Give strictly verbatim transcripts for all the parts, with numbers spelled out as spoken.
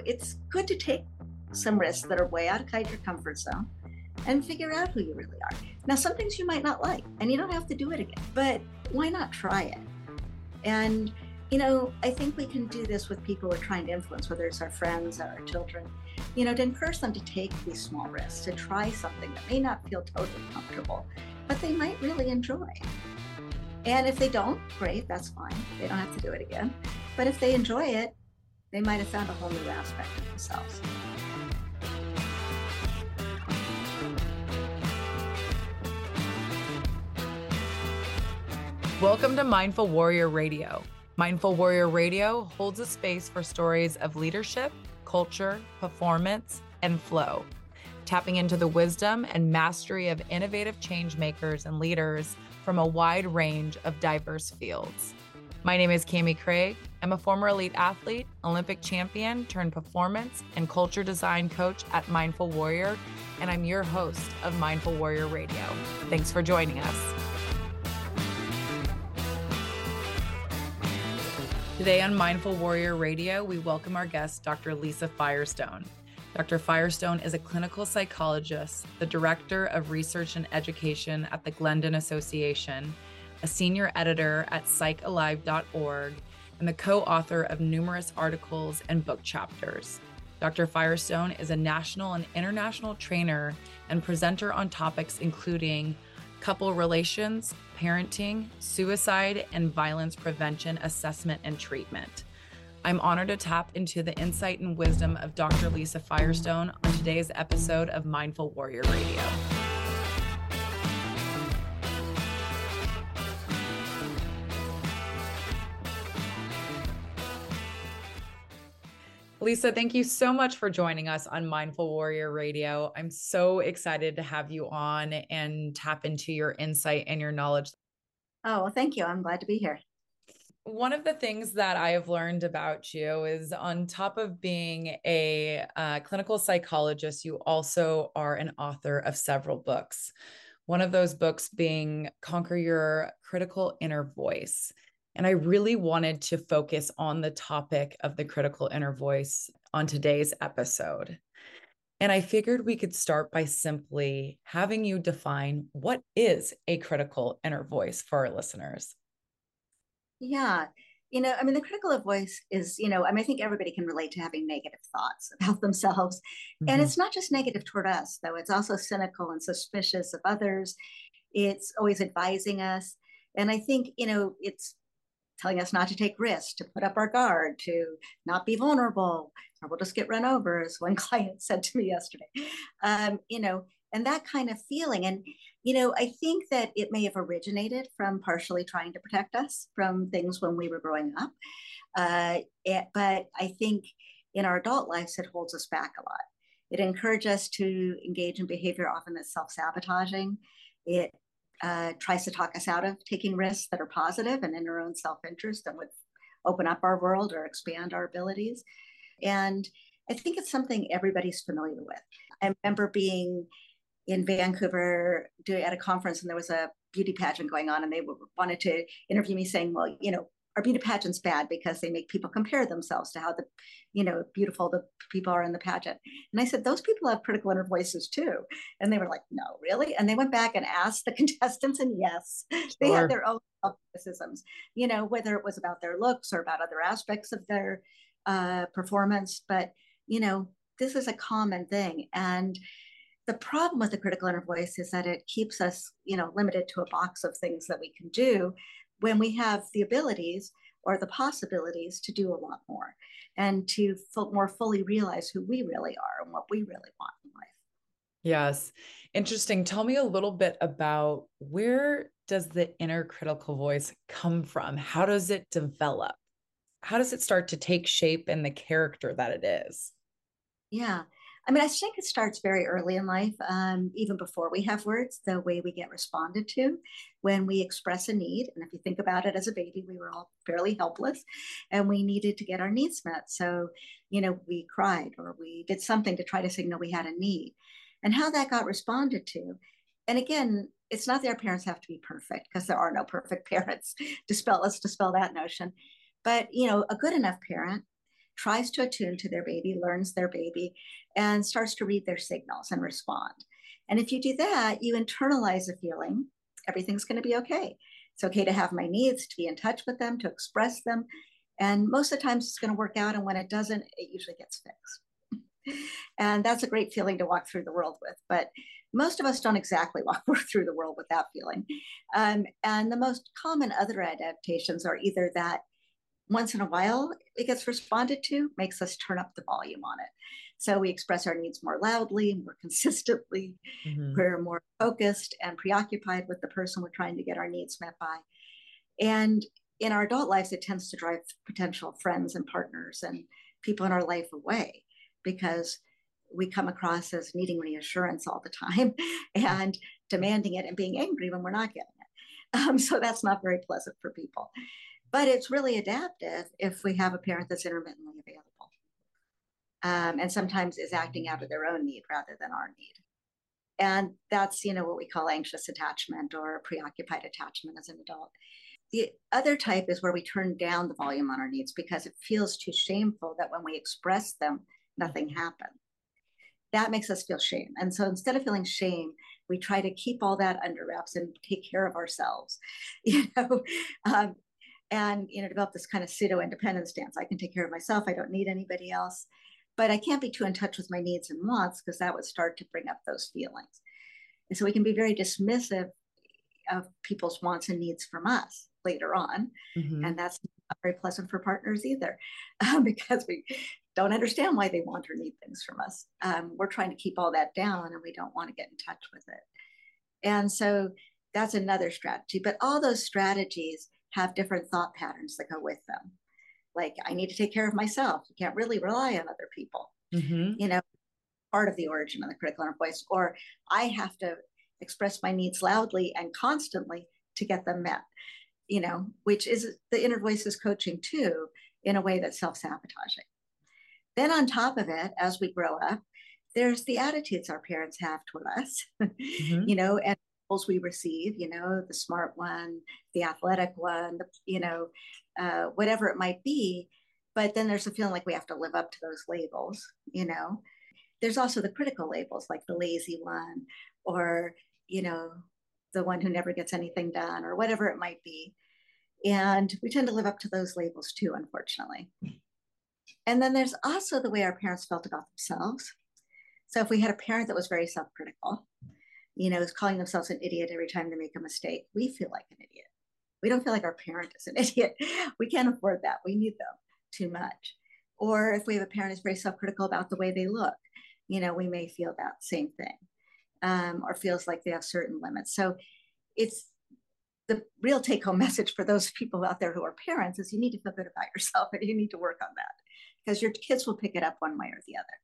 it's good to take some risks that are way out of your comfort zone and figure out who you really are. Now, some things you might not like, and you don't have to do it again, but why not try it? And, you know, I think we can do this with people we're trying to influence, whether it's our friends or our children, you know, to encourage them to take these small risks, to try something that may not feel totally comfortable, but they might really enjoy. And if they don't, great, that's fine. They don't have to do it again. But if they enjoy it, they might have found a whole new aspect of themselves. Welcome to Mindful Warrior Radio. Mindful Warrior Radio holds a space for stories of leadership, culture, performance, and flow, tapping into the wisdom and mastery of innovative change makers and leaders from a wide range of diverse fields. My name is Cami Craig. I'm a former elite athlete, Olympic champion turned performance and culture design coach at Mindful Warrior, and I'm your host of Mindful Warrior Radio. Thanks for joining us. Today on Mindful Warrior Radio, we welcome our guest, Doctor Lisa Firestone. Doctor Firestone is a clinical psychologist, the director of research and education at the Glendon Association, a senior editor at psych alive dot org, and the co-author of numerous articles and book chapters. Doctor Firestone is a national and international trainer and presenter on topics including couple relations, parenting, suicide, and violence prevention, assessment, and treatment. I'm honored to tap into the insight and wisdom of Doctor Lisa Firestone on today's episode of Mindful Warrior Radio. Lisa, thank you so much for joining us on Mindful Warrior Radio. I'm so excited to have you on and tap into your insight and your knowledge. Oh, well, thank you. I'm glad to be here. One of the things that I have learned about you is on top of being a uh, clinical psychologist, you also are an author of several books. One of those books being Conquer Your Critical Inner Voice. And I really wanted to focus on the topic of the critical inner voice on today's episode. And I figured we could start by simply having you define what is a critical inner voice for our listeners. Yeah. You know, I mean, the critical voice is, you know, I mean, I think everybody can relate to having negative thoughts about themselves. Mm-hmm. And it's not just negative toward us, though. It's also cynical and suspicious of others. It's always advising us. And I think, you know, it's telling us not to take risks, to put up our guard, to not be vulnerable, or we'll just get run over, as one client said to me yesterday. Um, you know, and that kind of feeling. And, you know, I think that it may have originated from partially trying to protect us from things when we were growing up. Uh, it, but I think in our adult lives, it holds us back a lot. It encourages us to engage in behavior often that's self-sabotaging. It Uh, tries to talk us out of taking risks that are positive and in our own self-interest and would open up our world or expand our abilities. And I think it's something everybody's familiar with. I remember being in Vancouver doing at a conference, and there was a beauty pageant going on, and they wanted to interview me saying, well, you know, our beauty pageant's bad because they make people compare themselves to how the, you know, beautiful the people are in the pageant. And I said, those people have critical inner voices too. And they were like, no, really? And they went back and asked the contestants, and yes, sure. They had their own criticisms, you know, whether it was about their looks or about other aspects of their uh, performance. But, you know, this is a common thing. And the problem with the critical inner voice is that it keeps us, you know, limited to a box of things that we can do when we have the abilities or the possibilities to do a lot more and to f- more fully realize who we really are and what we really want in life. Yes. Interesting. Tell me a little bit about where does the inner critical voice come from? How does it develop? How does it start to take shape in the character that it is? Yeah. I mean, I think it starts very early in life, um, even before we have words, the way we get responded to when we express a need. And if you think about it, as a baby, we were all fairly helpless and we needed to get our needs met. So, you know, we cried or we did something to try to signal we had a need, and how that got responded to. And again, it's not that our parents have to be perfect, because there are no perfect parents. Dispel, let's dispel that notion. But, you know, a good enough parent tries to attune to their baby, learns their baby, and starts to read their signals and respond. And if you do that, you internalize a feeling, everything's going to be okay. It's okay to have my needs, to be in touch with them, to express them. And most of the times it's going to work out. And when it doesn't, it usually gets fixed. And that's a great feeling to walk through the world with. But most of us don't exactly walk through the world with that feeling. Um, and the most common other adaptations are either that once in a while it gets responded to, makes us turn up the volume on it. So we express our needs more loudly, more consistently. Mm-hmm. We're more focused and preoccupied with the person we're trying to get our needs met by. And in our adult lives, it tends to drive potential friends and partners and people in our life away, because we come across as needing reassurance all the time and demanding it and being angry when we're not getting it. Um, so that's not very pleasant for people. But it's really adaptive if we have a parent that's intermittently available, um, and sometimes is acting out of their own need rather than our need. And that's, you know, what we call anxious attachment or preoccupied attachment as an adult. The other type is where we turn down the volume on our needs because it feels too shameful that when we express them, nothing happens. That makes us feel shame. And so instead of feeling shame, we try to keep all that under wraps and take care of ourselves, you know, um, and, you know, develop this kind of pseudo-independence stance. I can take care of myself. I don't need anybody else. But I can't be too in touch with my needs and wants because that would start to bring up those feelings. And so we can be very dismissive of people's wants and needs from us later on. Mm-hmm. And that's not very pleasant for partners either, um, because we don't understand why they want or need things from us. Um, we're trying to keep all that down and we don't want to get in touch with it. And so that's another strategy. But all those strategies have different thought patterns that go with them. Like, I need to take care of myself. You can't really rely on other people. Mm-hmm. You know, part of the origin of the critical inner voice. Or I have to express my needs loudly and constantly to get them met, you know, which is the inner voice's coaching too, in a way that's self-sabotaging. Then on top of it, as we grow up, there's the attitudes our parents have toward us, mm-hmm. you know, and we receive, you know, the smart one, the athletic one, the, you know, uh, whatever it might be. But then there's a feeling like we have to live up to those labels, you know. There's also the critical labels, like the lazy one, or, you know, the one who never gets anything done, or whatever it might be. And we tend to live up to those labels too, unfortunately. And then there's also the way our parents felt about themselves. So if we had a parent that was very self-critical, you know, is calling themselves an idiot every time they make a mistake, we feel like an idiot. We don't feel like our parent is an idiot. We can't afford that. We need them too much. Or if we have a parent who's very self-critical about the way they look, you know, we may feel that same thing, um, or feels like they have certain limits. So it's the real take-home message for those people out there who are parents is you need to feel good about yourself and you need to work on that, because your kids will pick it up one way or the other.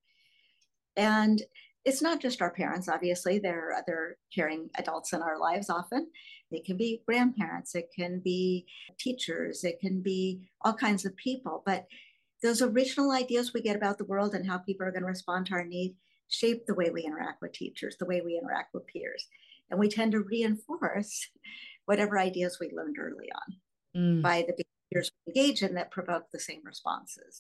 And it's not just our parents, obviously. There are other caring adults in our lives often. They can be grandparents, it can be teachers, it can be all kinds of people. But those original ideas we get about the world and how people are going to respond to our need shape the way we interact with teachers, the way we interact with peers. And we tend to reinforce whatever ideas we learned early on mm. by the behaviors we engage in that provoke the same responses.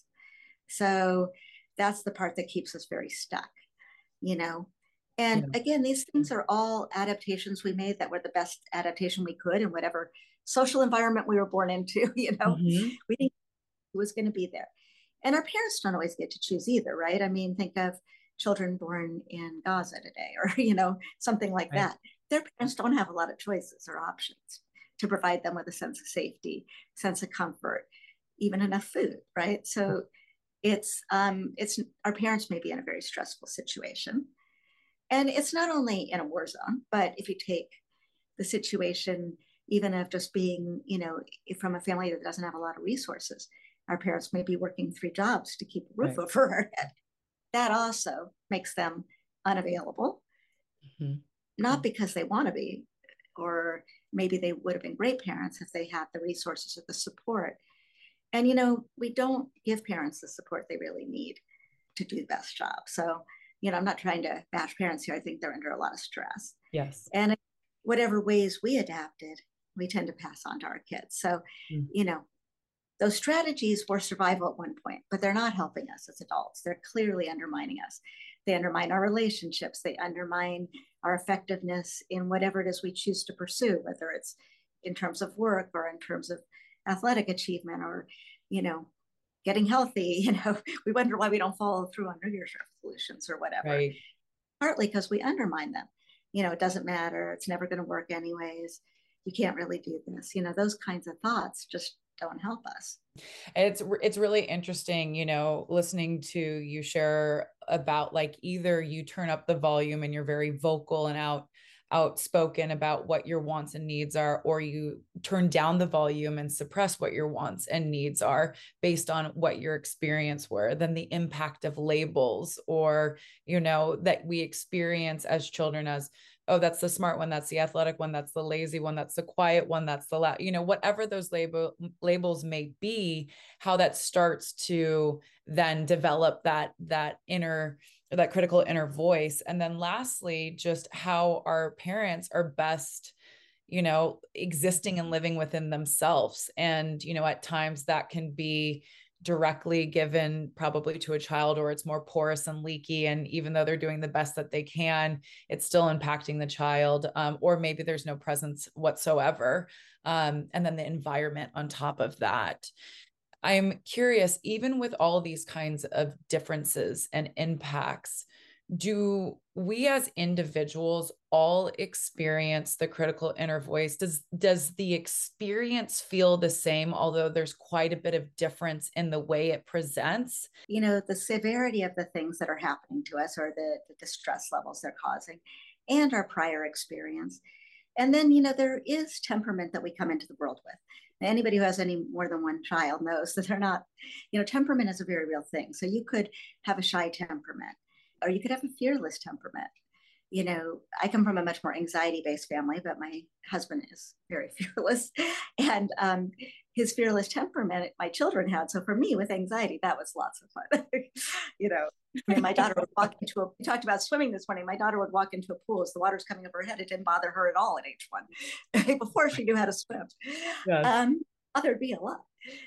So that's the part that keeps us very stuck. You know, and yeah. again, these things are all adaptations we made that were the best adaptation we could in whatever social environment we were born into. You know, mm-hmm. we didn't know who was going to be there. And our parents don't always get to choose either, right? I mean, think of children born in Gaza today, or, you know, something like right. that. Their parents don't have a lot of choices or options to provide them with a sense of safety, sense of comfort, even enough food, right? So It's um, it's our parents may be in a very stressful situation. And it's not only in a war zone, but if you take the situation, even of just being, you know, from a family that doesn't have a lot of resources, our parents may be working three jobs to keep a roof right. over our head. That also makes them unavailable, mm-hmm. not because they want to be, or maybe they would have been great parents if they had the resources or the support. And, you know, we don't give parents the support they really need to do the best job. So, you know, I'm not trying to bash parents here. I think they're under a lot of stress. Yes. And whatever ways we adapted, we tend to pass on to our kids. So, mm. you know, those strategies were survival at one point, but they're not helping us as adults. They're clearly undermining us. They undermine our relationships. They undermine our effectiveness in whatever it is we choose to pursue, whether it's in terms of work or in terms of athletic achievement or, you know, getting healthy. You know, we wonder why we don't follow through on New Year's resolutions or whatever. Right. Partly because we undermine them. You know, it doesn't matter. It's never going to work anyways. You can't really do this. You know, those kinds of thoughts just don't help us. It's it's really interesting, you know, listening to you share about like either you turn up the volume and you're very vocal and out outspoken about what your wants and needs are, or you turn down the volume and suppress what your wants and needs are based on what your experience were. Then the impact of labels, or, you know, that we experience as children as, oh, that's the smart one, that's the athletic one, that's the lazy one, that's the quiet one, that's the, la-, you know, whatever those label labels may be, how that starts to then develop that, that inner, that critical inner voice. And then lastly, just how our parents are best, you know, existing and living within themselves. And, you know, at times that can be directly given probably to a child, or it's more porous and leaky. And even though they're doing the best that they can, it's still impacting the child. Um, or maybe there's no presence whatsoever. Um, and then the environment on top of that. I'm curious, even with all these kinds of differences and impacts, do we as individuals all experience the critical inner voice? Does, does the experience feel the same, although there's quite a bit of difference in the way it presents? You know, the severity of the things that are happening to us, or the, the distress levels they're causing, and our prior experience. And then, you know, there is temperament that we come into the world with. Now, anybody who has any more than one child knows that they're not, you know, temperament is a very real thing. So you could have a shy temperament, or you could have a fearless temperament. You know, I come from a much more anxiety-based family, but my husband is very fearless. And um, his fearless temperament, my children had. So for me, with anxiety, that was lots of fun. You know, I mean, my daughter would walk into a, we talked about swimming this morning. My daughter would walk into a pool as the water's coming over her head. It didn't bother her at all at age one, before she knew how to swim. Yes. Um, there'd be a lot,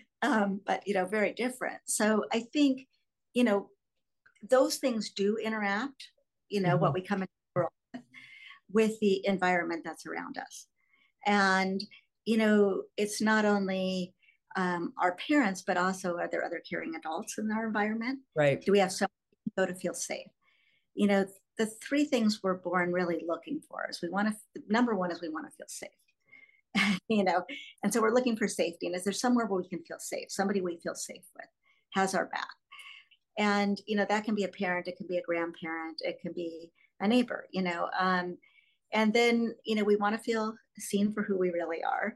um, but, you know, very different. So I think, you know, those things do interact, you know, mm-hmm. what we come into the world with, with the environment that's around us. And, you know, it's not only um, our parents, but also are there other caring adults in our environment? Right. Do we have someone to go to feel safe? You know, the three things we're born really looking for is we want to, number one is we want to feel safe, you know, and so we're looking for safety. And is there somewhere where we can feel safe? Somebody we feel safe with, has our back. And, you know, that can be a parent, it can be a grandparent, it can be a neighbor, you know. Um, and then, you know, we want to feel seen for who we really are.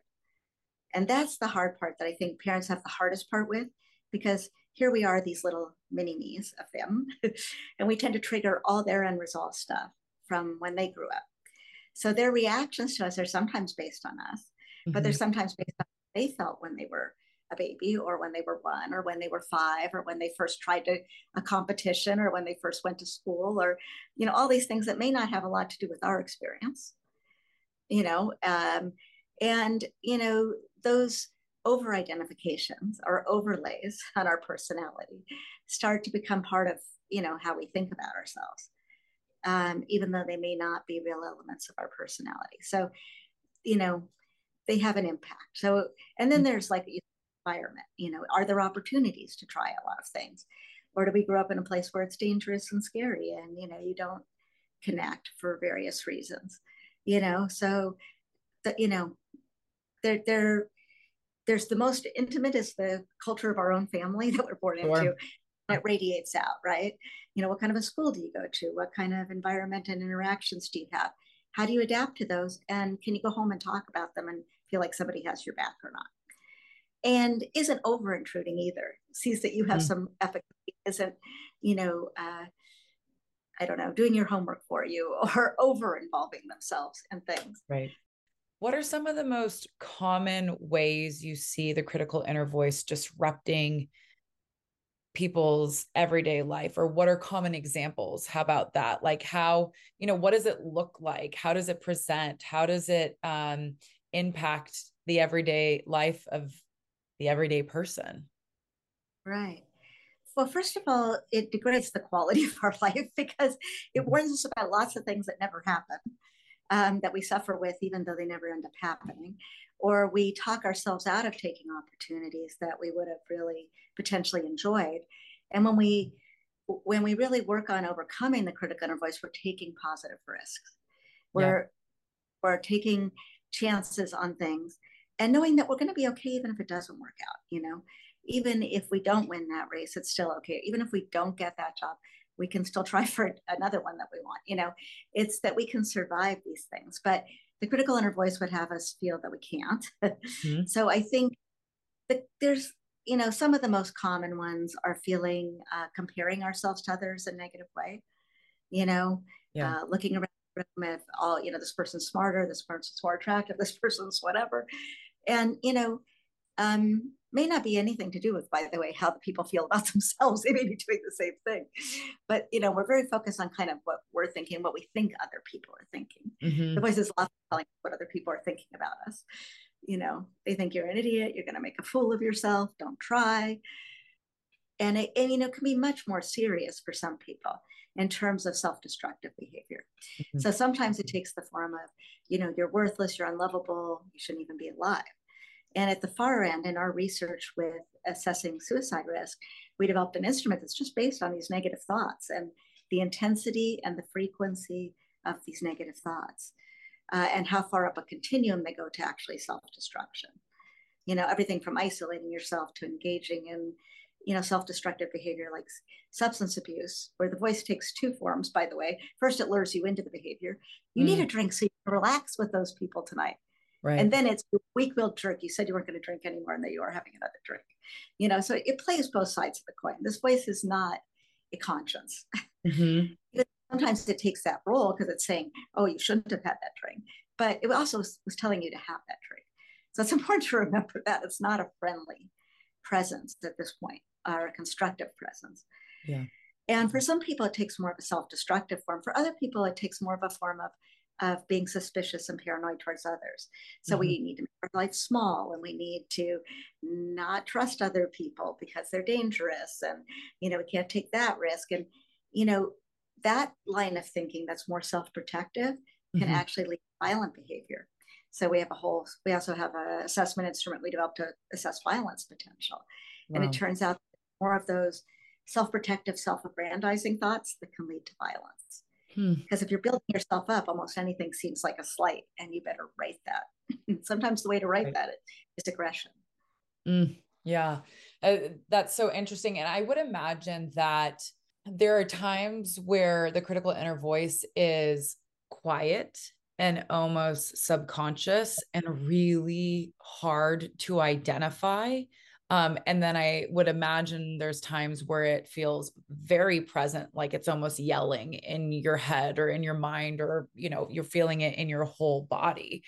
And that's the hard part that I think parents have the hardest part with, because here we are, these little mini-me's of them, and we tend to trigger all their unresolved stuff from when they grew up. So their reactions to us are sometimes based on us, mm-hmm. but they're sometimes based on what they felt when they were a baby, or when they were one, or when they were five, or when they first tried to a competition, or when they first went to school, or, you know, all these things that may not have a lot to do with our experience, you know, um, and, you know, those over identifications or overlays on our personality start to become part of, you know, how we think about ourselves, um, even though they may not be real elements of our personality. So, you know, they have an impact. So, and then there's like environment, you know, are there opportunities to try a lot of things? Or do we grow up in a place where it's dangerous and scary and, you know, you don't connect for various reasons, you know? So, that, you know, they're, they're, there's the most intimate is the culture of our own family that we're born sure. into. It radiates out, right? You know, what kind of a school do you go to? What kind of environment and interactions do you have? How do you adapt to those? And can you go home and talk about them and feel like somebody has your back or not? And isn't over intruding either. Sees that you have mm. some efficacy, isn't, you know, uh, I don't know, doing your homework for you, or over involving themselves in things. Right. What are some of the most common ways you see the critical inner voice disrupting people's everyday life? Or what are common examples? How about that? Like how, you know, what does it look like? How does it present? How does it um, impact the everyday life of the everyday person. Right. Well, first of all, it degrades the quality of our life because it Mhm. warns us about lots of things that never happen, um, that we suffer with, even though they never end up happening. Or we talk ourselves out of taking opportunities that we would have really potentially enjoyed. And when we when we really work on overcoming the critical inner voice, we're taking positive risks. Yeah. We're we're taking chances on things and knowing that we're going to be okay even if it doesn't work out, you know. Even if we don't win that race, it's still okay. Even if we don't get that job, we can still try for another one that we want, you know. It's that we can survive these things, but the critical inner voice would have us feel that we can't. Mhm. So I think that there's, you know, some of the most common ones are feeling uh, comparing ourselves to others in a negative way, you know, Yeah. uh, looking around the room if all, you know, this person's smarter, this person's more attractive, this person's whatever. And, you know, um, may not be anything to do with, by the way, how the people feel about themselves. They may be doing the same thing. But, you know, we're very focused on kind of what we're thinking, what we think other people are thinking. The Hmm. voice is often telling what other people are thinking about us. You know, they think you're an idiot, you're going to make a fool of yourself, don't try. And it, and, you know, can be much more serious for some people in terms of self-destructive behavior. Hmm. So sometimes it takes the form of, you know, you're worthless, you're unlovable, you shouldn't even be alive. And at the far end, in our research with assessing suicide risk, we developed an instrument that's just based on these negative thoughts and the intensity and the frequency of these negative thoughts, uh, and how far up a continuum they go to actually self-destruction. You know, everything from isolating yourself to engaging in, you know, self-destructive behavior like substance abuse, where the voice takes two forms, by the way. First, it lures you into the behavior. You need Mm, a drink so you can relax with those people tonight. And right. then it's weak-willed jerk. You said you weren't going to drink anymore, and that you are having another drink. You know, so it plays both sides of the coin. This voice is not a conscience. Hmm. Sometimes it takes that role because it's saying, "Oh, you shouldn't have had that drink," but it also was telling you to have that drink. So it's important to remember that it's not a friendly presence at this point, or a constructive presence. Yeah. And for some people, it takes more of a self-destructive form. For other people, it takes more of a form of of being suspicious and paranoid towards others. So Hmm. we need to make our life small, and we need to not trust other people because they're dangerous, and you know we can't take that risk. And you know that line of thinking that's more self-protective can Hmm. actually lead to violent behavior. So we have a whole. We also have an assessment instrument we developed to assess violence potential, and it Wow. turns out more of those self-protective, self-aggrandizing thoughts that can lead to violence. Hmm. Because if you're building yourself up, almost anything seems like a slight, and you better write that. Sometimes the way to write Right. that is aggression. Mm, yeah. Uh, that's so interesting. And I would imagine that there are times where the critical inner voice is quiet and almost subconscious and really hard to identify. Um, and then I would imagine there's times where it feels very present, like it's almost yelling in your head or in your mind, or, you know, you're feeling it in your whole body.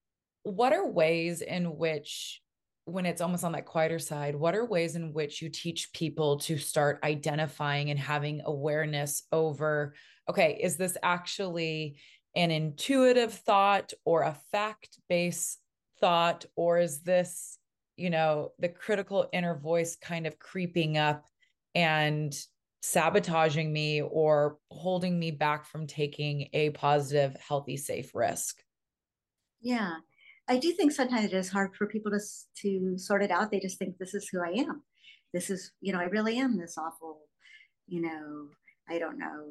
What are ways in which, when it's almost on that quieter side, what are ways in which you teach people to start identifying and having awareness over, okay, is this actually an intuitive thought or a fact-based thought, or is this, you know, the critical inner voice kind of creeping up and sabotaging me or holding me back from taking a positive, healthy, safe risk? Yeah. I do think sometimes it is hard for people to, to sort it out. They just think this is who I am. This is, you know, I really am this awful, you know, I don't know,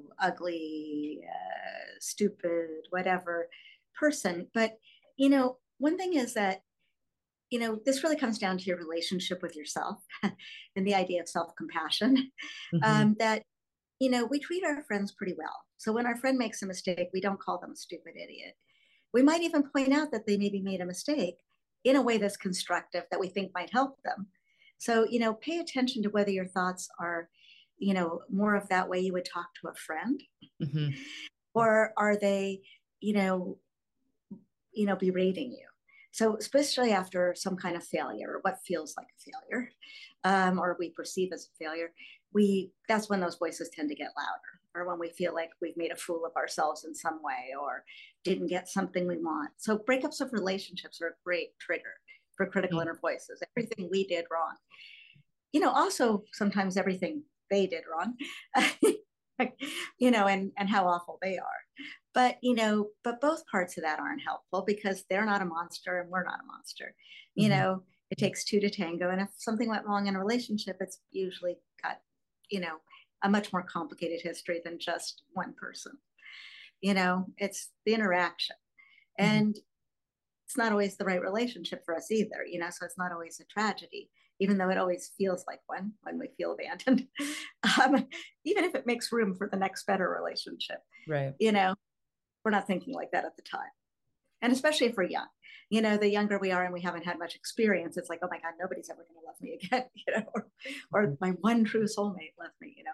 ugly, uh, stupid, whatever person. But, you know, one thing is that, you know, this really comes down to your relationship with yourself and the idea of self compassion. Mhm. Um, that, you know, we treat our friends pretty well. So when our friend makes a mistake, we don't call them a stupid idiot. We might even point out that they maybe made a mistake in a way that's constructive that we think might help them. So, you know, pay attention to whether your thoughts are, you know, more of that way you would talk to a friend, Mhm. or are they, you know, you know, berating you. So especially after some kind of failure, or what feels like a failure, um, or we perceive as a failure, we that's when those voices tend to get louder, or when we feel like we've made a fool of ourselves in some way, or didn't get something we want. So breakups of relationships are a great trigger for critical Mm-hmm. inner voices, everything we did wrong. You know, also sometimes everything they did wrong, you know, and, and how awful they are. But, you know, but both parts of that aren't helpful because they're not a monster and we're not a monster. You Mm-hmm. know, it takes two to tango. And if something went wrong in a relationship, it's usually got, you know, a much more complicated history than just one person. You know, it's the interaction. Mm-hmm. And it's not always the right relationship for us either, you know, so it's not always a tragedy, even though it always feels like one when we feel abandoned, um, even if it makes room for the next better relationship. Right. You know, we're not thinking like that at the time. And especially if we're young, you know, the younger we are and we haven't had much experience, it's like, oh my God, nobody's ever going to love me again, you know, or, or my one true soulmate left me, you know,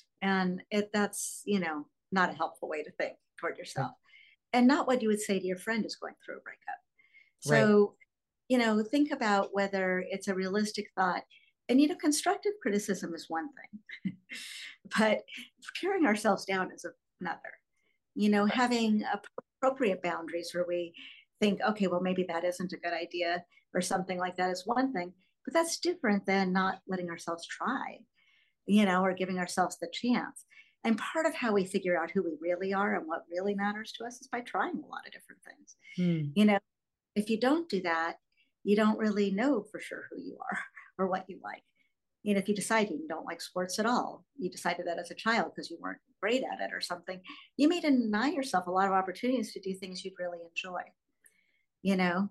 and it, that's, you know, not a helpful way to think toward yourself, and not what you would say to your friend who's going through a breakup. Right. So, you know, think about whether it's a realistic thought. And, you know, constructive criticism is one thing, but tearing ourselves down is another. You know, having appropriate boundaries where we think, okay, well, maybe that isn't a good idea or something like that is one thing, but that's different than not letting ourselves try, you know, or giving ourselves the chance. And part of how we figure out who we really are and what really matters to us is by trying a lot of different things. Mm. You know, if you don't do that, you don't really know for sure who you are or what you like. You know, if you decide you don't like sports at all, you decided that as a child because you weren't great at it or something, you may deny yourself a lot of opportunities to do things you'd really enjoy, you know?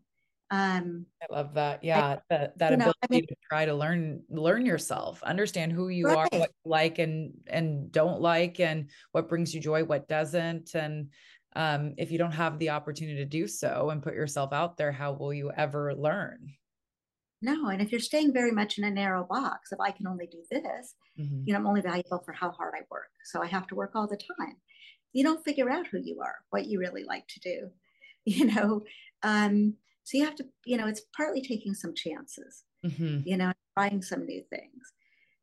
Um, I love that. I, Yeah. That, that you know, I mean, ability to try to learn, learn yourself, understand who you are, right. what you like and, and don't like, and what brings you joy, what doesn't. And um, if you don't have the opportunity to do so and put yourself out there, how will you ever learn? No, and if you're staying very much in a narrow box, if I can only do this, Mm-hmm. you know, I'm only valuable for how hard I work. So I have to work all the time. You don't figure out who you are, what you really like to do, you know. Um, so you have to, you know, it's partly taking some chances, Mm-hmm. you know, trying some new things,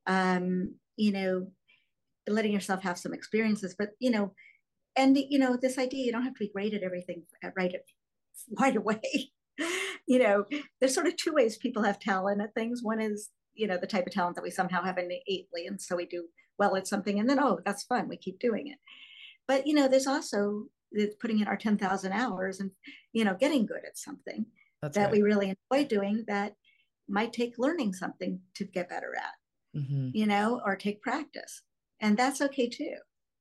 um, you know, letting yourself have some experiences, but, you know, and, you know, this idea, you don't have to be great at everything right, right away. You know, there's sort of two ways people have talent at things. One is, you know, the type of talent that we somehow have innately. And so we do well at something and then, oh, that's fun. We keep doing it. But, you know, there's also putting in our ten thousand hours and, you know, getting good at something That's that right. we really enjoy doing that might take learning something to get better at, Mm-hmm. you know, or take practice. And that's okay too.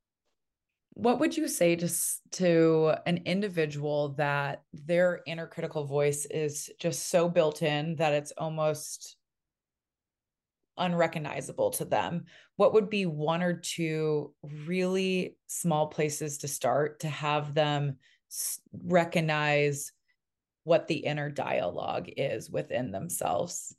What would you say to, to an individual that their inner critical voice is just so built in that it's almost unrecognizable to them? What would be one or two really small places to start to have them recognize what the inner dialogue is within themselves?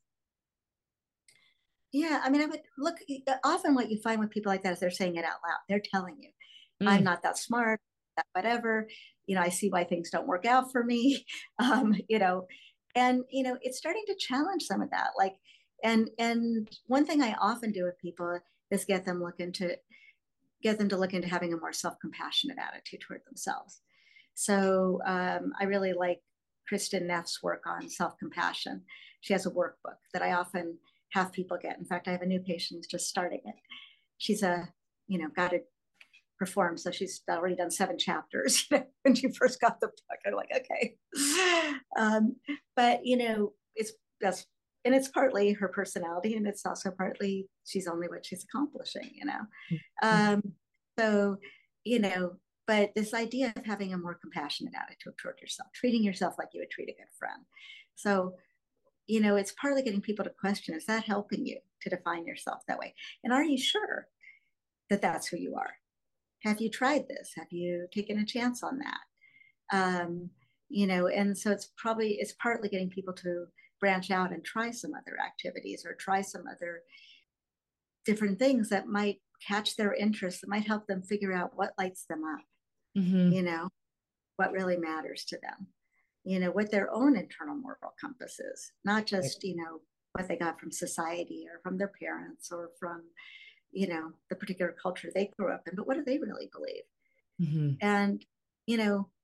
Yeah, I mean, I would look, often what you find with people like that is they're saying it out loud. They're telling you, I'm Mm. not that smart, that whatever, you know, I see why things don't work out for me. Um, you know, and you know, it's starting to challenge some of that. Like, and and one thing I often do with people is get them look into get them to look into having a more self-compassionate attitude toward themselves. So um, I really like Kristen Neff's work on self-compassion. She has a workbook that I often have people get. In fact, I have a new patient who's just starting it. She's a, you know, got to perform. So she's already done seven chapters when she first got the book. I'm like, okay. Um, but, you know, it's that's, and it's partly her personality and it's also partly she's only what she's accomplishing, you know. Um, so, you know, but this idea of having a more compassionate attitude toward yourself, treating yourself like you would treat a good friend. So, you know, it's partly getting people to question, is that helping you to define yourself that way? And are you sure that that's who you are? Have you tried this? Have you taken a chance on that? Um, you know, and so it's probably, it's partly getting people to branch out and try some other activities or try some other different things that might catch their interest, that might help them figure out what lights them up, Mm-hmm. you know, what really matters to them, you know, what their own internal moral compass is, not just, you know, what they got from society or from their parents or from, you know, the particular culture they grew up in, but what do they really believe? Mm-hmm. And, you know,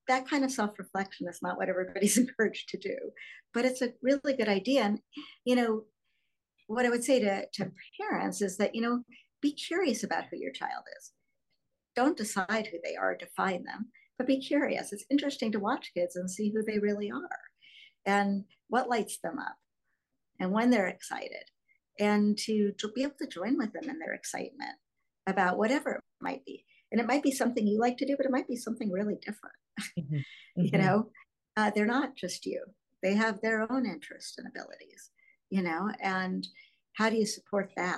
that kind of self-reflection is not what everybody's encouraged to do, but it's a really good idea. And, you know, what I would say to, to parents is that, you know, be curious about who your child is. Don't decide who they are, define them, but be curious. It's interesting to watch kids and see who they really are and what lights them up and when they're excited, and to, to be able to join with them in their excitement about whatever it might be. And it might be something you like to do, but it might be something really different. Mm-hmm. Mm-hmm. You know, uh, they're not just you. They have their own interests and abilities, you know, and how do you support that?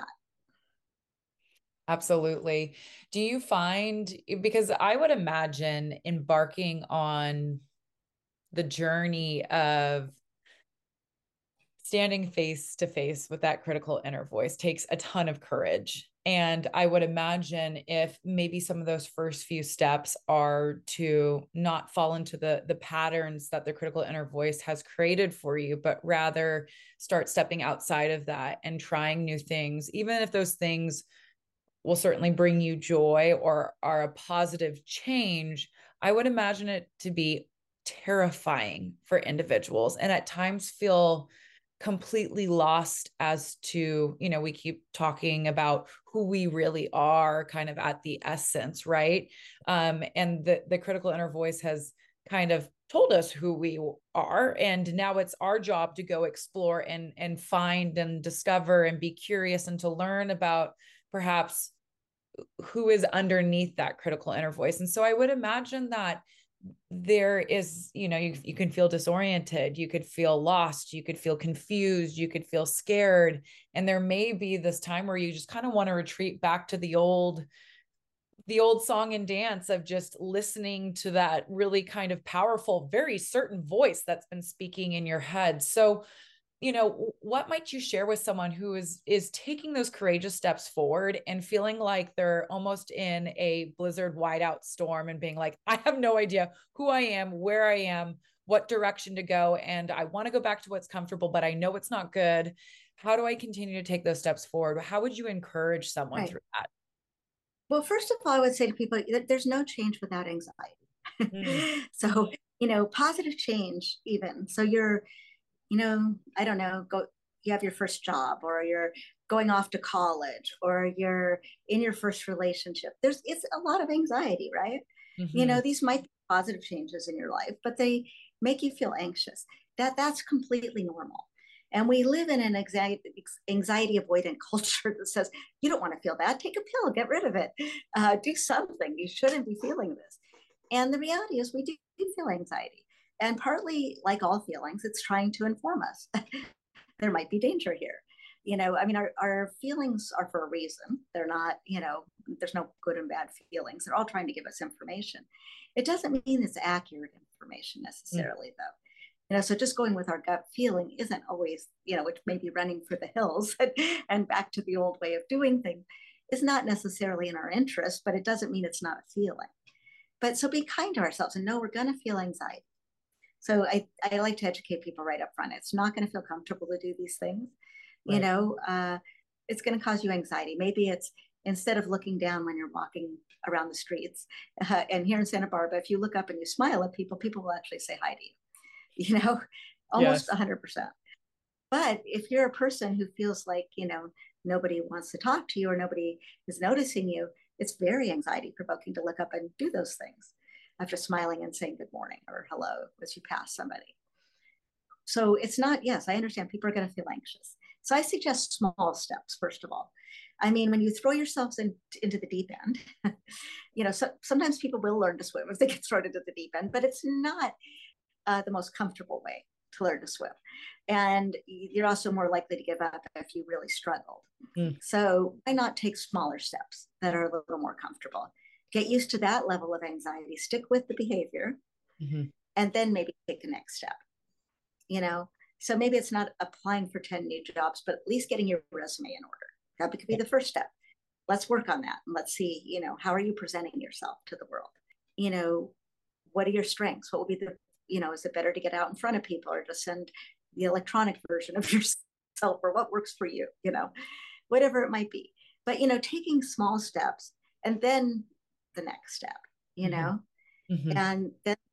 Absolutely. Do you find, because I would imagine embarking on the journey of standing face to face with that critical inner voice takes a ton of courage. And I would imagine if maybe some of those first few steps are to not fall into the, the patterns that the critical inner voice has created for you, but rather start stepping outside of that and trying new things, even if those things will certainly bring you joy or are a positive change, I would imagine it to be terrifying for individuals and at times feel completely lost as to, you know, we keep talking about who we really are kind of at the essence, right? Um, and the, the critical inner voice has kind of told us who we are. And now it's our job to go explore and, and find and discover and be curious and to learn about perhaps who is underneath that critical inner voice. And so I would imagine that there is, you know, you, you can feel disoriented, you could feel lost, you could feel confused, you could feel scared. And there may be this time where you just kind of want to retreat back to the old, the old song and dance of just listening to that really kind of powerful, very certain voice that's been speaking in your head. So, you know, what might you share with someone who is is taking those courageous steps forward and feeling like they're almost in a blizzard whiteout storm and being like, I have no idea who I am, where I am, what direction to go, and I want to go back to what's comfortable, but I know it's not good. How do I continue to take those steps forward? How would you encourage someone Right. through that? Well, first of all, I would say to people that there's no change without anxiety. Mm. So, you know, positive change even. So you're, you know, I don't know, go, you have your first job or you're going off to college or you're in your first relationship. There's, it's a lot of anxiety, right? Mm-hmm. You know, these might be positive changes in your life, but they make you feel anxious. That that's completely normal. And we live in an anxiety, anxiety avoidant culture that says, you don't want to feel that, take a pill, get rid of it, uh, do something. You shouldn't be feeling this. And the reality is we do feel anxiety. And partly, like all feelings, it's trying to inform us. There might be danger here. You know, I mean, our, our feelings are for a reason. They're not, you know, there's no good and bad feelings. They're all trying to give us information. It doesn't mean it's accurate information necessarily, mm. though. You know, so just going with our gut feeling isn't always, you know, which may be running for the hills and, and back to the old way of doing things is not necessarily in our interest, but it doesn't mean it's not a feeling. But so be kind to ourselves and know we're going to feel anxiety. So I, I like to educate people right up front. It's not going to feel comfortable to do these things. Right. You know, uh, it's going to cause you anxiety. Maybe it's instead of looking down when you're walking around the streets. Uh, and here in Santa Barbara, if you look up and you smile at people, people will actually say hi to you. You know, almost yes. one hundred percent. But if you're a person who feels like, you know, nobody wants to talk to you or nobody is noticing you, it's very anxiety provoking to look up and do those things after smiling and saying good morning or hello as you pass somebody. So it's not, yes, I understand people are going to feel anxious. So I suggest small steps, first of all. I mean, when you throw yourselves in, into the deep end, you know, so, sometimes people will learn to swim if they get thrown into the deep end, but it's not uh, the most comfortable way to learn to swim. And you're also more likely to give up if you really struggled. Mm. So why not take smaller steps that are a little more comfortable? Get used to that level of anxiety, stick with the behavior, mm-hmm. and then maybe take the next step. You know, so maybe it's not applying for ten new jobs, but at least getting your resume in order. That could be the first step. Let's work on that. And let's see, you know, how are you presenting yourself to the world? You know, what are your strengths? What will be the, you know, is it better to get out in front of people or to send the electronic version of yourself, or what works for you, you know, whatever it might be. But, you know, taking small steps and then the next step, you know, mm-hmm. and then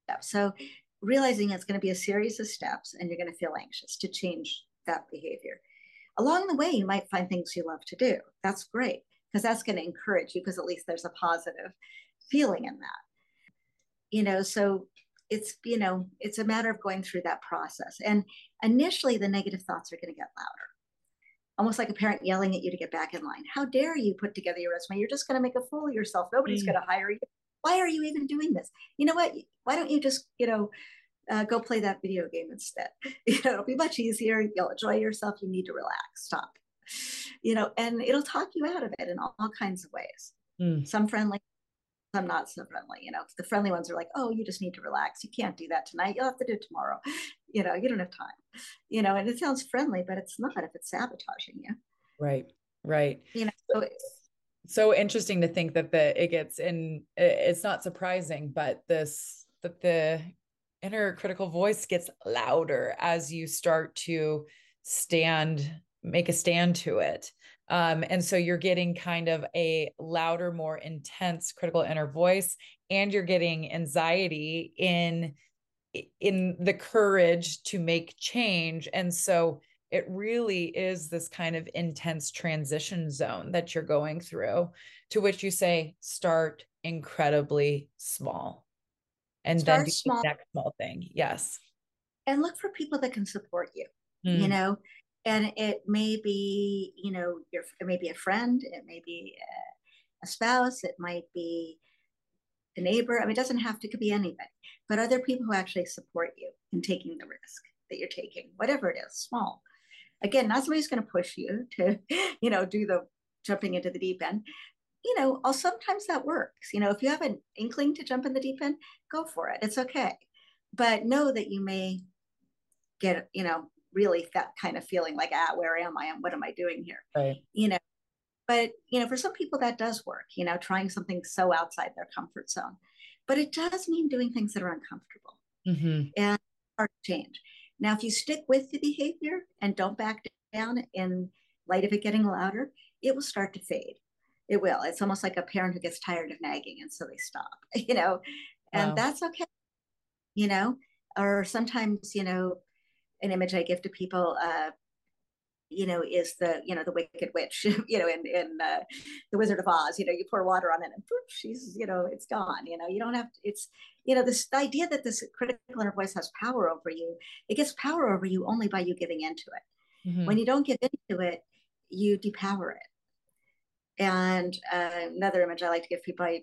So realizing it's going to be a series of steps and you're going to feel anxious to change that behavior. Along the way, you might find things you love to do. That's great, because that's going to encourage you, because at least there's a positive feeling in that. You know, so it's, you know, it's a matter of going through that process. And initially the negative thoughts are going to get louder. Almost like a parent yelling at you to get back in line. How dare you put together your resume? You're just going to make a fool of yourself. Nobody's mm. going to hire you. Why are you even doing this? You know what? Why don't you just, you know, uh, go play that video game instead? You know, it'll be much easier. You'll enjoy yourself. You need to relax. Stop. You know, and it'll talk you out of it in all, all kinds of ways. Mm. Some friendly, some not so friendly. You know, the friendly ones are like, oh, you just need to relax. You can't do that tonight. You'll have to do it tomorrow. You know, you don't have time. You know, and it sounds friendly, but it's not if it's sabotaging you. Right. Right. You know, so it's so interesting to think that the it gets in. It's not surprising, but this that the inner critical voice gets louder as you start to stand, make a stand to it. Um, and so you're getting kind of a louder, more intense critical inner voice, and you're getting anxiety in in the courage to make change. And so it really is this kind of intense transition zone that you're going through, to which you say, start incredibly small. And start then do small. The next small thing. Yes. And look for people that can support you, mm. you know, and it may be, you know, your, it may be a friend, it may be a, a spouse, it might be a neighbor. I mean, it doesn't have to, it could be anybody, but are there people who actually support you in taking the risk that you're taking, whatever it is, small. Again, not somebody's going to push you to, you know, do the jumping into the deep end. You know, I'll, sometimes that works. You know, if you have an inkling to jump in the deep end, go for it. It's okay. But know that you may get, you know, really that kind of feeling like, ah, where am I? And what am I doing here? Right. You know, but, you know, for some people that does work, you know, trying something so outside their comfort zone. But it does mean doing things that are uncomfortable mm-hmm. and hard to change. Now, if you stick with the behavior and don't back down in light of it getting louder, it will start to fade. It will. It's almost like a parent who gets tired of nagging, and so they stop, you know, and wow. that's okay, you know, or sometimes, you know, an image I give to people, uh, you know, is the, you know, the Wicked Witch, you know, in, in uh, The Wizard of Oz, you know, you pour water on it and poof, she's, you know, it's gone, you know, you don't have to, it's, you know, this the idea that this critical inner voice has power over you, it gets power over you only by you giving into it. Mm-hmm. When you don't give into it, you depower it. And uh, another image I like to give people, I,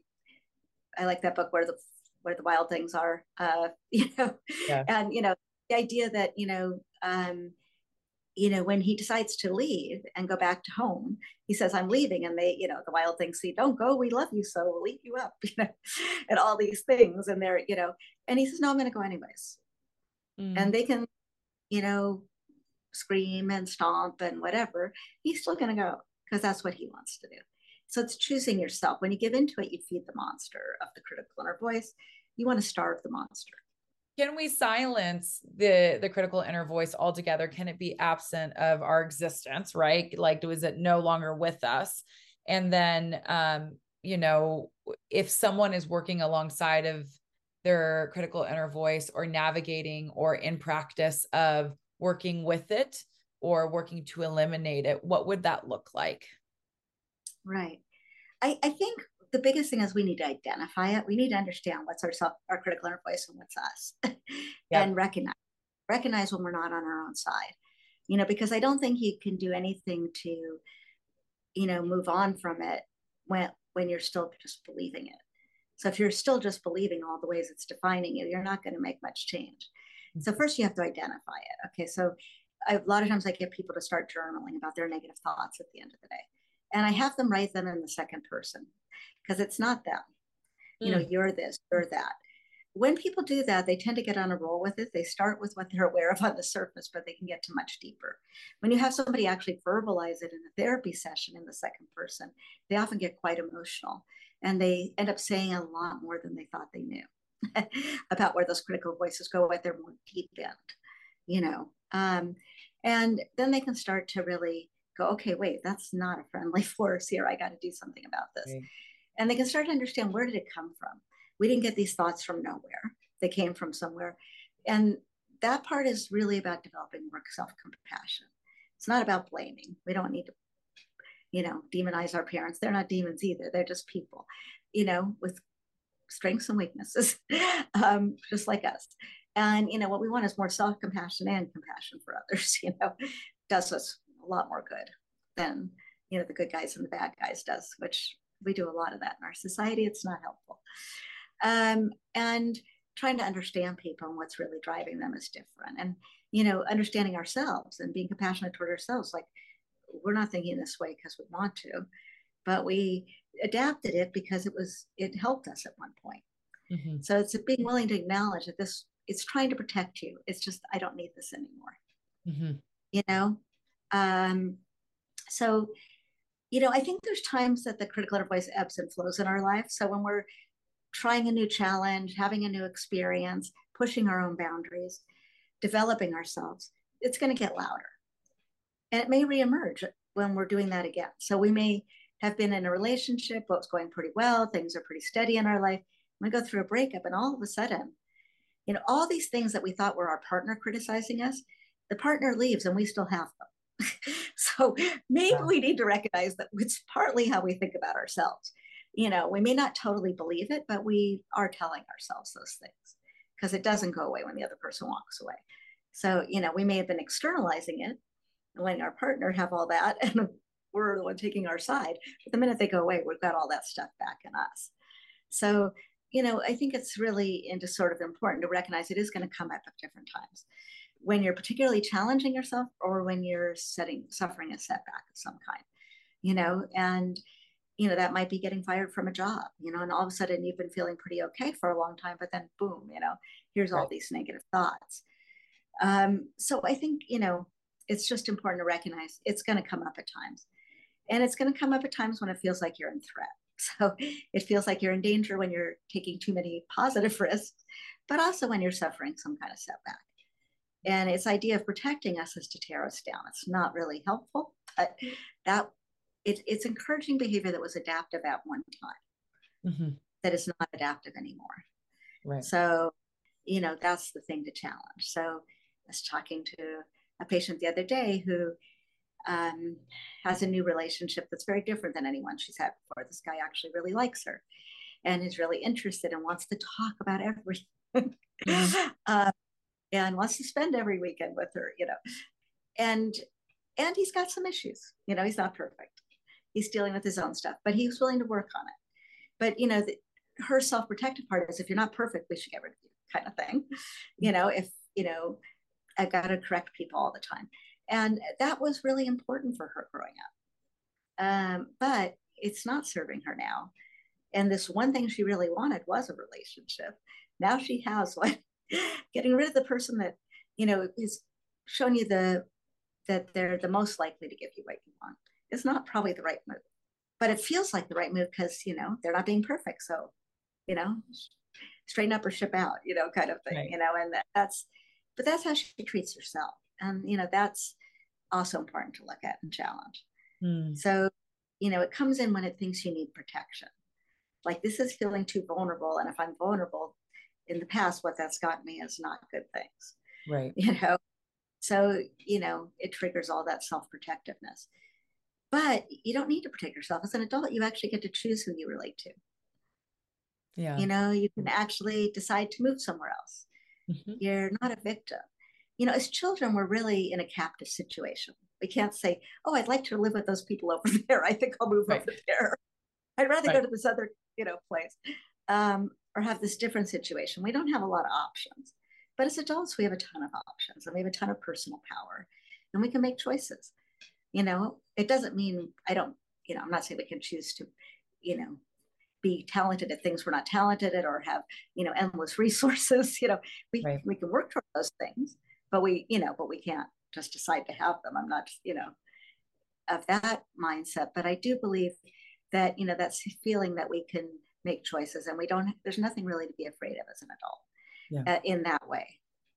I like that book where the where the wild things are, uh, you know, yeah. and, you know, the idea that, you know, um, you know, when he decides to leave and go back to home, he says, I'm leaving. And they, you know, the wild things say, don't go, we love you, so we'll eat you up, you know, and all these things. And they're, you know, and he says, no, I'm going to go anyways. Mm. And they can, you know, scream and stomp and whatever. He's still going to go because that's what he wants to do. So it's choosing yourself. When you give into it, you feed the monster of the critical inner voice. You want to starve the monster. Can we silence the the critical inner voice altogether? Can it be absent of our existence, right? Like, is it no longer with us? And then, um, you know, if someone is working alongside of their critical inner voice, or navigating, or in practice of working with it or working to eliminate it, what would that look like? Right. I, I think the biggest thing is we need to identify it. We need to understand what's our self, our critical inner voice, and what's us, yep. and recognize, recognize when we're not on our own side, you know, because I don't think you can do anything to, you know, move on from it when, when you're still just believing it. So if you're still just believing all the ways it's defining you, you're not going to make much change. Mm-hmm. So first you have to identify it. Okay. So I, a lot of times I get people to start journaling about their negative thoughts at the end of the day. And I have them write them in the second person, because it's not them. You know, mm. you're this, you're that. When people do that, they tend to get on a roll with it. They start with what they're aware of on the surface, but they can get to much deeper. When you have somebody actually verbalize it in a therapy session in the second person, they often get quite emotional, and they end up saying a lot more than they thought they knew about where those critical voices go at their more deep end, you know. Um, and then they can start to really go, okay, wait, that's not a friendly force here. I got to do something about this. Right. And they can start to understand, where did it come from? We didn't get these thoughts from nowhere. they came from somewhere. And that part is really about developing more self-compassion. It's not about blaming. We don't need to, you know, demonize our parents. They're not demons either. They're just people, you know, with strengths and weaknesses, um, just like us. And, you know, what we want is more self-compassion and compassion for others, you know, does us a lot more good than, you know, the good guys and the bad guys does, which we do a lot of that in our society. It's not helpful. Um, and trying to understand people and what's really driving them is different. And, you know, understanding ourselves and being compassionate toward ourselves, like we're not thinking this way because we want to, but we adapted it because it was, it helped us at one point. Mm-hmm. So it's being willing to acknowledge that this, it's trying to protect you. It's just, I don't need this anymore. Mm-hmm. You know? Um, so, you know, I think there's times that the critical inner voice ebbs and flows in our life. So when we're trying a new challenge, having a new experience, pushing our own boundaries, developing ourselves, it's going to get louder. And it may reemerge when we're doing that again. So we may have been in a relationship, what's going pretty well, things are pretty steady in our life. We go through a breakup, and all of a sudden, you know, all these things that we thought were our partner criticizing us, the partner leaves and we still have them. So maybe yeah. we need to recognize that it's partly how we think about ourselves. You know, we may not totally believe it, but we are telling ourselves those things because it doesn't go away when the other person walks away. So, you know, we may have been externalizing it and letting our partner have all that, and we're the one taking our side. But the minute they go away, we've got all that stuff back in us. So, you know, I think it's really into sort of important to recognize it is going to come up at different times when you're particularly challenging yourself or when you're setting, suffering a setback of some kind, you know, and, you know, that might be getting fired from a job, you know, and all of a sudden you've been feeling pretty okay for a long time, but then boom, you know, here's all right. these negative thoughts. Um, so I think, you know, it's just important to recognize it's going to come up at times, and it's going to come up at times when it feels like you're in threat. So it feels like you're in danger when you're taking too many positive risks, but also when you're suffering some kind of setback. And its idea of protecting us is to tear us down. It's not really helpful. But that it, it's encouraging behavior that was adaptive at one time, mm-hmm. that is not adaptive anymore. Right. So, you know, that's the thing to challenge. So I was talking to a patient the other day who um, has a new relationship that's very different than anyone she's had before. This guy actually really likes her and is really interested and wants to talk about everything. Mm-hmm. uh, and wants to spend every weekend with her, you know, and, and he's got some issues, you know, he's not perfect. He's dealing with his own stuff, but he's willing to work on it. But, you know, the, her self-protective part is if you're not perfect, we should get rid of you kind of thing. You know, if, you know, I've got to correct people all the time. And that was really important for her growing up. Um, but it's not serving her now. And this one thing she really wanted was a relationship. Now she has one. Getting rid of the person that, you know, is showing you the that they're the most likely to give you what you want is not probably the right move. But it feels like the right move because, you know, they're not being perfect. So, you know, straighten up or ship out, you know, kind of thing, right. you know, and that, that's, but that's how she treats herself. And, you know, that's also important to look at and challenge. Mm. So, you know, it comes in when it thinks you need protection. Like this is feeling too vulnerable. And if I'm vulnerable in the past, what that's gotten me is not good things. Right. You know, so, you know, it triggers all that self-protectiveness. But you don't need to protect yourself. As an adult, you actually get to choose who you relate to. Yeah. You know, you can actually decide to move somewhere else. Mm-hmm. You're not a victim. You know, as children, we're really in a captive situation. We can't say, oh, I'd like to live with those people over there. I think I'll move right. over there. I'd rather right. go to this other, you know, place um, or have this different situation. We don't have a lot of options. But as adults, we have a ton of options and we have a ton of personal power and we can make choices. You know, it doesn't mean I don't, you know, I'm not saying we can choose to, you know, be talented at things we're not talented at or have, you know, endless resources. You know, we, right. we can work toward those things, but we, you know, but we can't just decide to have them. I'm not, you know, of that mindset, but I do believe that, you know, that's feeling that we can make choices and we don't, there's nothing really to be afraid of as an adult yeah. uh, in that way.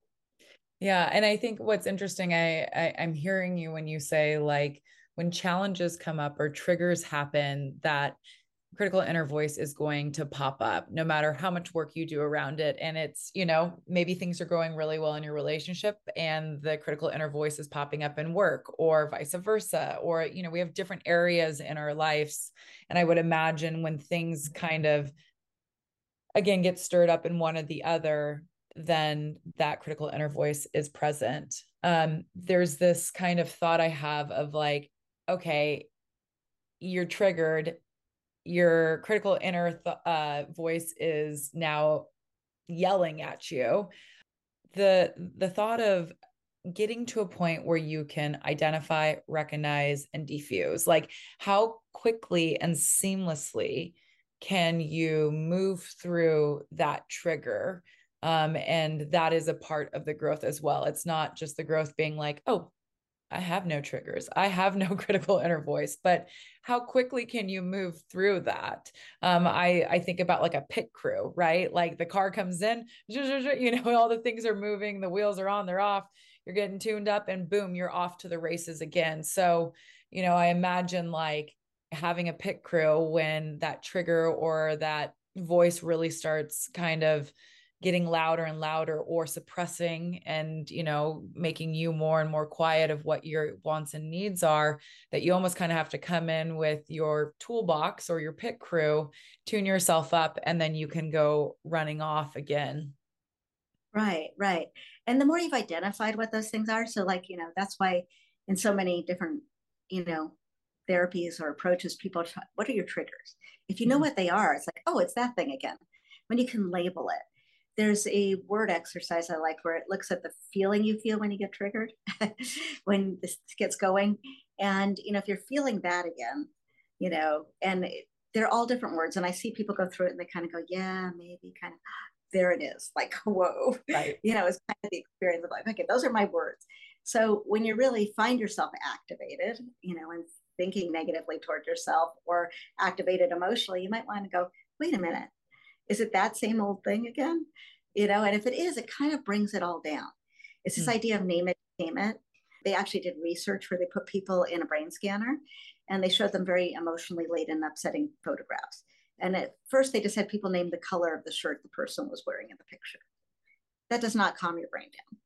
Yeah. And I think what's interesting, I, I I'm hearing you when you say like, when challenges come up or triggers happen, that critical inner voice is going to pop up no matter how much work you do around it. And it's, you know, maybe things are going really well in your relationship and the critical inner voice is popping up in work, or vice versa. Or, you know, we have different areas in our lives. And I would imagine when things kind of, again, get stirred up in one or the other, then that critical inner voice is present. Um, there's this kind of thought I have of like, okay, you're triggered, your critical inner th- uh, voice is now yelling at you. The the thought of getting to a point where you can identify, recognize, and diffuse, like how quickly and seamlessly can you move through that trigger? Um, and that is a part of the growth as well. It's not just the growth being like, oh, I have no triggers. I have no critical inner voice, but how quickly can you move through that? Um, I, I think about like a pit crew, right? Like the car comes in, you know, all the things are moving, the wheels are on, they're off, you're getting tuned up and boom, you're off to the races again. So, you know, I imagine like having a pit crew when that trigger or that voice really starts kind of getting louder and louder or suppressing and, you know, making you more and more quiet of what your wants and needs are, that you almost kind of have to come in with your toolbox or your pit crew, tune yourself up, and then you can go running off again. Right, right. And the more you've identified what those things are, so like, you know, that's why in so many different, you know, therapies or approaches, people try, what are your triggers? If you know what they are, it's like, oh, it's that thing again. When you can label it. There's a word exercise I like where it looks at the feeling you feel when you get triggered, when this gets going. And, you know, if you're feeling that again, you know, and it, they're all different words. And I see people go through it and they kind of go, yeah, maybe kind of, there it is. Like, whoa, Right. You know, it's kind of the experience of like, okay, those are my words. So when you really find yourself activated, you know, and thinking negatively toward yourself or activated emotionally, you might want to go, wait a minute, is it that same old thing again? You know, and if it is, it kind of brings it all down. It's this mm. idea of name it, name it. They actually did research where they put people in a brain scanner and they showed them very emotionally laden, upsetting photographs. And at first, they just had people name the color of the shirt the person was wearing in the picture. That does not calm your brain down.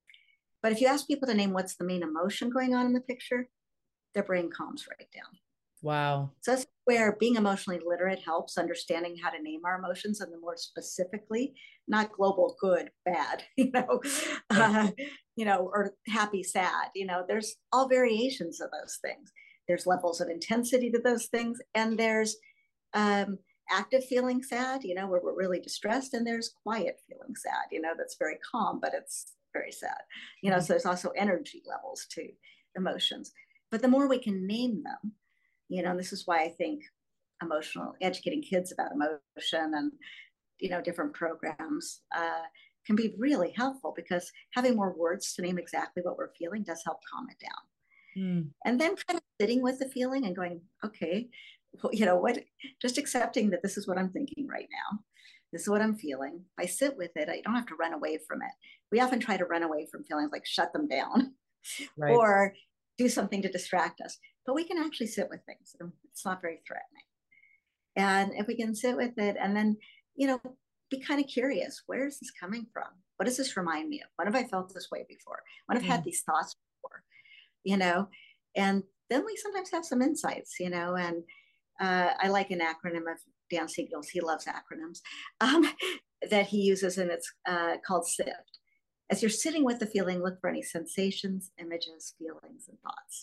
But if you ask people to name what's the main emotion going on in the picture, their brain calms right down. Wow. So that's where being emotionally literate helps, understanding how to name our emotions, and the more specifically, not global good, bad, you know, yeah. uh, you know, or happy, sad. You know, there's all variations of those things. There's levels of intensity to those things, and there's um, active feeling sad, you know, where we're really distressed, and there's quiet feeling sad, you know, that's very calm, but it's very sad. You know, mm-hmm. So there's also energy levels to emotions. But the more we can name them, you know, and this is why I think emotional, educating kids about emotion and, you know, different programs uh, can be really helpful, because having more words to name exactly what we're feeling does help calm it down. Mm. And then kind of sitting with the feeling and going, okay, well, you know what, just accepting that this is what I'm thinking right now. This is what I'm feeling. If I sit with it, I don't have to run away from it. We often try to run away from feelings, like shut them down, right. Or do something to distract us. But we can actually sit with things. It's not very threatening. And if we can sit with it and then, you know, be kind of curious, where is this coming from? What does this remind me of? When have I felt this way before? When I've mm. had these thoughts before, you know? And then we sometimes have some insights, you know, and uh, I like an acronym of Dan Siegel's, he loves acronyms, um, that he uses, and it's uh, called SIFT. As you're sitting with the feeling, look for any sensations, images, feelings, and thoughts.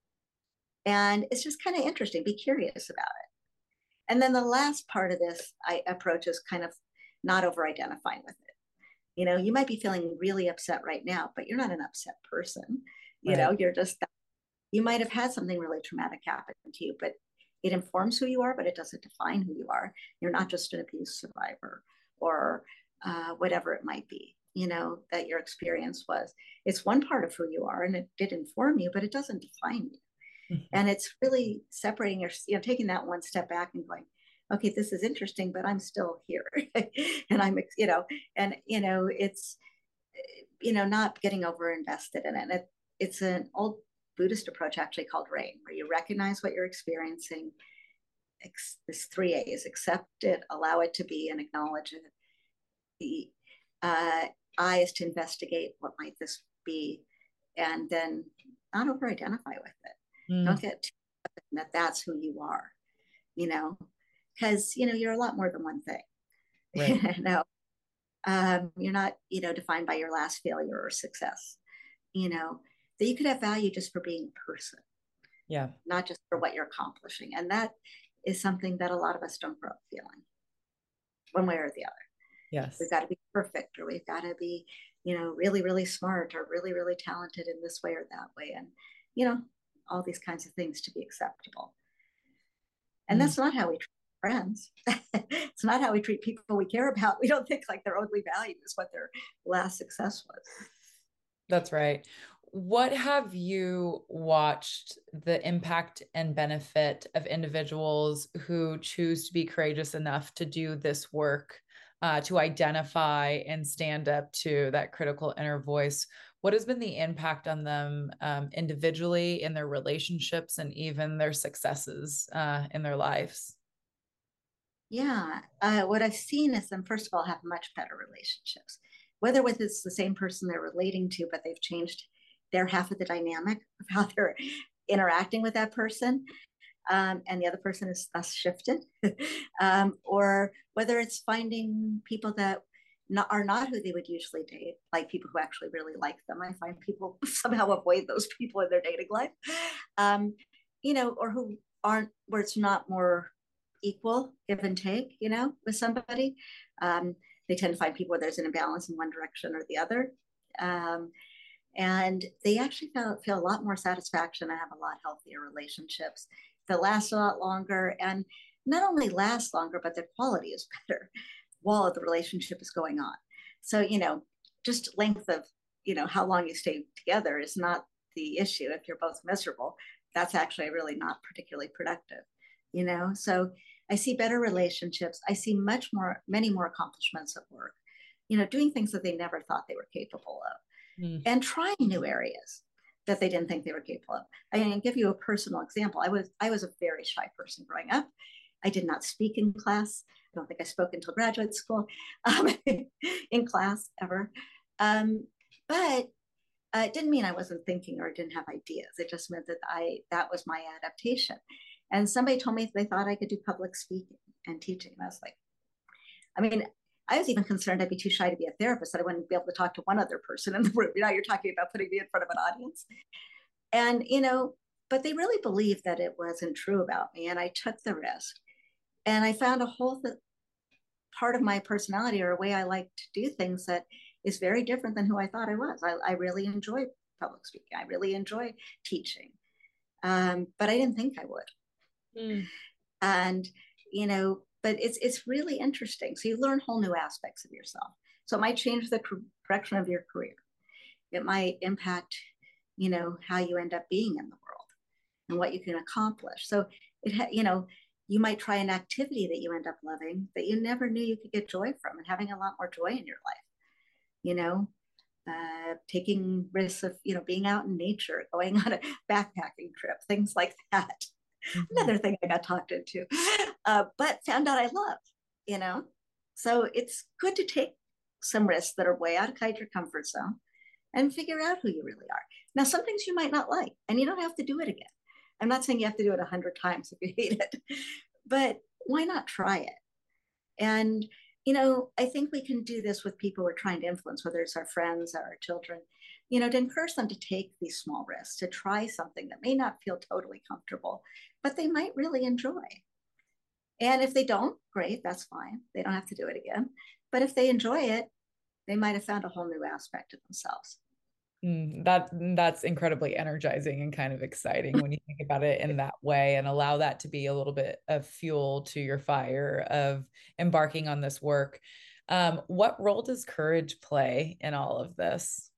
And it's just kind of interesting. Be curious about it. And then the last part of this I approach is kind of not over-identifying with it. You know, you might be feeling really upset right now, but you're not an upset person. You right. know, you're just, you might have had something really traumatic happen to you, but it informs who you are, but it doesn't define who you are. You're not just an abuse survivor or uh, whatever it might be, you know, that your experience was. It's one part of who you are, and it did inform you, but it doesn't define you. Mm-hmm. And it's really separating your, you know, taking that one step back and going, okay, this is interesting, but I'm still here. And I'm, you know, and, you know, it's, you know, not getting over invested in it. And it, it's an old Buddhist approach actually called RAIN, where you recognize what you're experiencing, this three A's: accept it, allow it to be, and acknowledge it. The uh, I is to investigate what might this be, and then not over identify with it. Mm. Don't get too that that's who you are, you know, because, you know, you're a lot more than one thing. Right. you know, um, you're not, you know, defined by your last failure or success, you know, that you could have value just for being a person. Yeah. Not just for what you're accomplishing. And that is something that a lot of us don't grow up feeling one way or the other. Yes. We've got to be perfect, or we've got to be, you know, really, really smart, or really, really talented in this way or that way. And, you know, all these kinds of things to be acceptable. And mm. that's not how we treat friends. It's not how we treat people we care about. We don't think like their only value is what their last success was. That's right. What have you watched the impact and benefit of individuals who choose to be courageous enough to do this work, uh, to identify and stand up to that critical inner voice? What has been the impact on them um, individually, in their relationships, and even their successes uh, in their lives? Yeah, uh, what I've seen is them, first of all, have much better relationships, whether with it's the same person they're relating to, but they've changed their half of the dynamic of how they're interacting with that person. Um, and the other person is thus shifted. um, or whether it's finding people that not, are not who they would usually date, like people who actually really like them. I find people somehow avoid those people in their dating life, um, you know, or who aren't, where it's not more equal give and take, you know, with somebody. Um, they tend to find people where there's an imbalance in one direction or the other. Um, and they actually feel, feel a lot more satisfaction and have a lot healthier relationships that last a lot longer, and not only last longer, but their quality is better while the relationship is going on. So, you know, just length of, you know, how long you stay together is not the issue. If you're both miserable, that's actually really not particularly productive, you know? So I see better relationships. I see much more, many more accomplishments at work, you know, doing things that they never thought they were capable of. Mm. And trying new areas that they didn't think they were capable of. I can give you a personal example. I was I was a very shy person growing up. I did not speak in class. I don't think I spoke until graduate school um, in class ever. Um, but uh, it didn't mean I wasn't thinking or didn't have ideas. It just meant that I that was my adaptation. And somebody told me they thought I could do public speaking and teaching. And I was like, I mean, I was even concerned I'd be too shy to be a therapist, that I wouldn't be able to talk to one other person in the room. Now you're talking about putting me in front of an audience. And, you know, but they really believed that it wasn't true about me. And I took the risk. And I found a whole th- part of my personality, or a way I like to do things, that is very different than who I thought I was. I, I really enjoy public speaking. I really enjoy teaching. Um, but I didn't think I would. Mm. And, you know, but it's it's really interesting. So you learn whole new aspects of yourself. So it might change the direction of your career. It might impact, you know, how you end up being in the world and what you can accomplish. So it, ha- you know, you might try an activity that you end up loving that you never knew you could get joy from, and having a lot more joy in your life. You know, uh, taking risks of, you know, being out in nature, going on a backpacking trip, things like that. Mm-hmm. Another thing I got talked into, uh, but found out I love, you know? So it's good to take some risks that are way outside your comfort zone and figure out who you really are. Now, some things you might not like, and you don't have to do it again. I'm not saying you have to do it a hundred times if you hate it, but why not try it? And, you know, I think we can do this with people we're trying to influence, whether it's our friends or our children, you know, to encourage them to take these small risks, to try something that may not feel totally comfortable, but they might really enjoy. And if they don't, great, that's fine. They don't have to do it again. But if they enjoy it, they might have found a whole new aspect of themselves. Mm, that that's incredibly energizing and kind of exciting when you think about it in that way, and allow that to be a little bit of fuel to your fire of embarking on this work. Um, what role does courage play in all of this?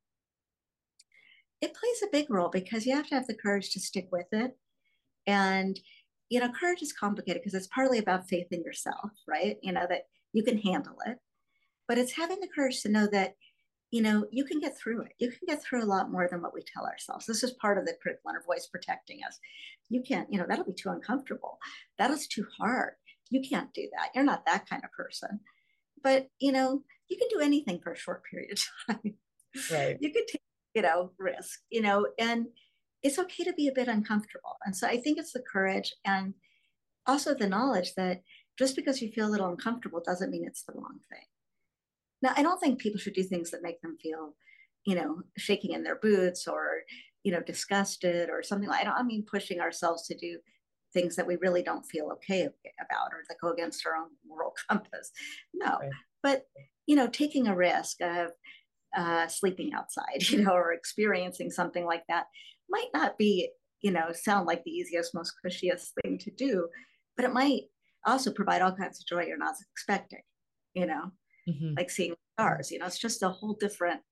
It plays a big role, because you have to have the courage to stick with it. And, you know, courage is complicated because it's partly about faith in yourself, right? You know, that you can handle it. But it's having the courage to know that you know, you can get through it. You can get through a lot more than what we tell ourselves. This is part of the critical inner voice protecting us. You can't, you know, that'll be too uncomfortable. That is too hard. You can't do that. You're not that kind of person. But, you know, you can do anything for a short period of time. Right. You could take, you know, risk, you know, and it's okay to be a bit uncomfortable. And so I think it's the courage and also the knowledge that just because you feel a little uncomfortable doesn't mean it's the wrong thing. Now, I don't think people should do things that make them feel, you know, shaking in their boots or, you know, disgusted or something like. I don't I mean pushing ourselves to do things that we really don't feel okay about or that go against our own moral compass. No, right. But, you know, taking a risk of uh, sleeping outside, you know, or experiencing something like that might not be, you know, sound like the easiest, most cushiest thing to do, but it might also provide all kinds of joy you're not expecting, you know. Mm-hmm. Like seeing stars, you know, it's just a whole different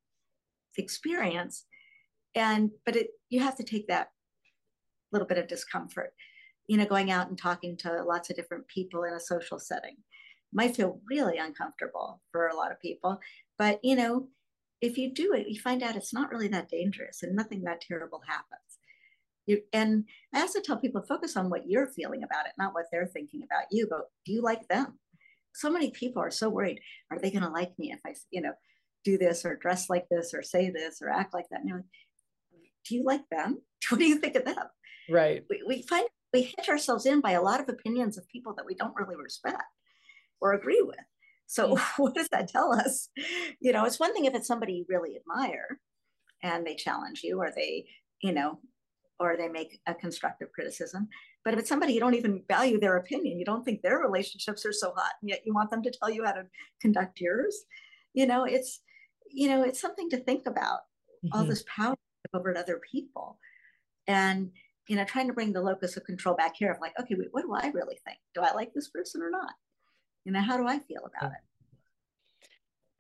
experience. And, but it, you have to take that little bit of discomfort, you know, going out and talking to lots of different people in a social setting might feel really uncomfortable for a lot of people. But, you know, if you do it, you find out it's not really that dangerous and nothing that terrible happens. You, and I also tell people, focus on what you're feeling about it, not what they're thinking about you, but do you like them? So many people are so worried, are they going to like me if I, you know, do this or dress like this or say this or act like that? And you're like, do you like them? What do you think of them? Right. We, we find we hitch ourselves in by a lot of opinions of people that we don't really respect or agree with. So mm-hmm. What does that tell us? You know, it's one thing if it's somebody you really admire and they challenge you or they, you know, or they make a constructive criticism. But if it's somebody you don't even value their opinion, you don't think their relationships are so hot, and yet you want them to tell you how to conduct yours, you know, it's, you know, it's something to think about, mm-hmm. all this power over to other people. And, you know, trying to bring the locus of control back here of like, okay, wait, what do I really think? Do I like this person or not? You know, how do I feel about it?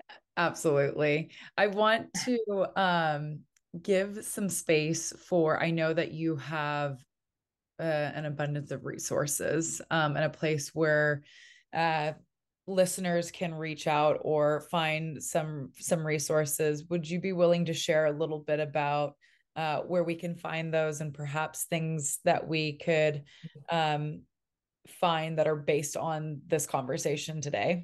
Absolutely. I want to um, give some space for, I know that you have uh, an abundance of resources um, and a place where uh, listeners can reach out or find some, some resources. Would you be willing to share a little bit about uh, where we can find those and perhaps things that we could um, find that are based on this conversation today?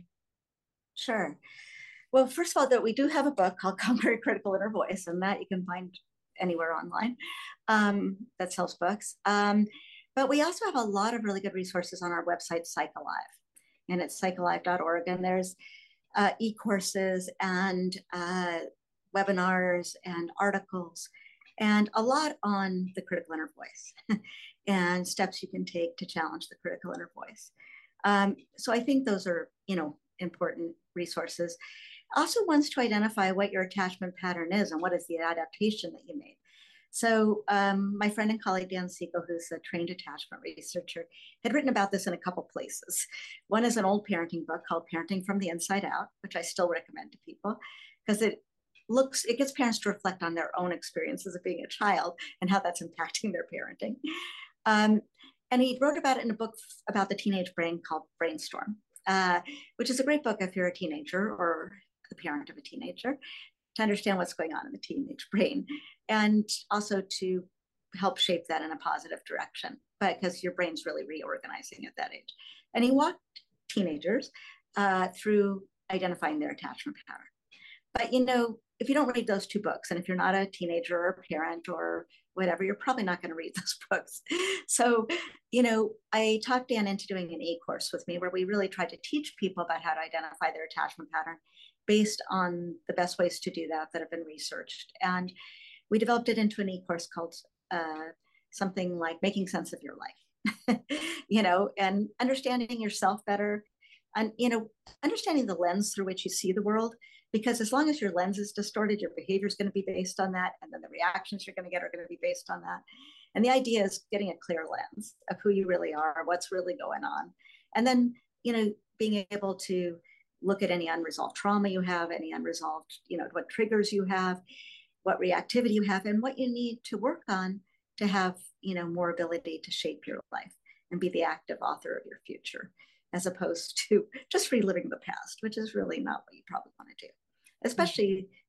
Sure. Well, first of all, that we do have a book called Conquering Critical Inner Voice, and that you can find anywhere online um, that sells books. Um, but we also have a lot of really good resources on our website, PsychAlive, and it's psych alive dot org. And there's uh, e-courses and uh, webinars and articles and a lot on the critical inner voice and steps you can take to challenge the critical inner voice. Um, so I think those are, you know, important resources. Also wants to identify what your attachment pattern is and what is the adaptation that you made. So um, my friend and colleague, Dan Siegel, who's a trained attachment researcher, had written about this in a couple places. One is an old parenting book called Parenting from the Inside Out, which I still recommend to people because it looks, it gets parents to reflect on their own experiences of being a child and how that's impacting their parenting. Um, and he wrote about it in a book about the teenage brain called Brainstorm, uh, which is a great book if you're a teenager or the parent of a teenager, to understand what's going on in the teenage brain and also to help shape that in a positive direction, but because your brain's really reorganizing at that age. And he walked teenagers uh, through identifying their attachment pattern. But, you know, if you don't read those two books, and if you're not a teenager or a parent or whatever, you're probably not going to read those books. So, you know, I talked Dan into doing an e-course with me where we really tried to teach people about how to identify their attachment pattern based on the best ways to do that that have been researched. And we developed it into an e-course called uh, something like Making Sense of Your Life, you know, and understanding yourself better and, you know, understanding the lens through which you see the world. Because as long as your lens is distorted, your behavior is going to be based on that. And then the reactions you're going to get are going to be based on that. And the idea is getting a clear lens of who you really are, what's really going on. And then, you know, being able to look at any unresolved trauma you have, any unresolved, you know, what triggers you have, what reactivity you have, and what you need to work on to have, you know, more ability to shape your life and be the active author of your future, as opposed to just reliving the past, which is really not what you probably want to do, especially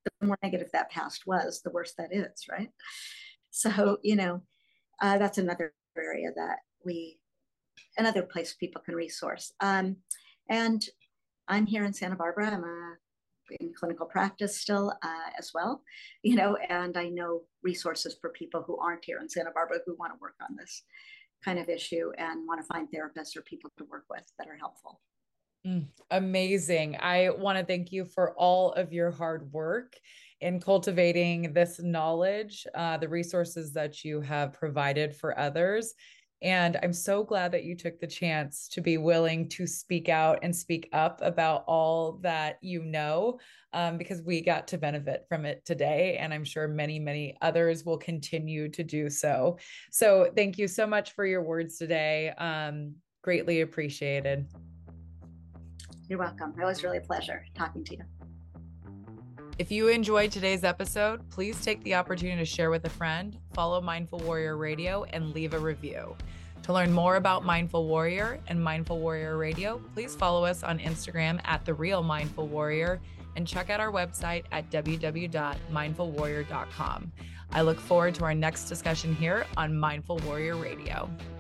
the more negative that past was, the worse that is, right? So, you know, uh, that's another area that we, another place people can resource. Um, and I'm here in Santa Barbara. I'm a, in clinical practice still uh, as well, you know, and I know resources for people who aren't here in Santa Barbara who want to work on this kind of issue and want to find therapists or people to work with that are helpful. Mm, amazing. I want to thank you for all of your hard work in cultivating this knowledge, uh, the resources that you have provided for others. And I'm so glad that you took the chance to be willing to speak out and speak up about all that you know, um, because we got to benefit from it today. And I'm sure many, many others will continue to do so. So thank you so much for your words today. Um, greatly appreciated. You're welcome. It was really a pleasure talking to you. If you enjoyed today's episode, please take the opportunity to share with a friend, follow Mindful Warrior Radio, and leave a review. To learn more about Mindful Warrior and Mindful Warrior Radio, please follow us on Instagram at The Real Mindful Warrior and check out our website at w w w dot mindful warrior dot com. I look forward to our next discussion here on Mindful Warrior Radio.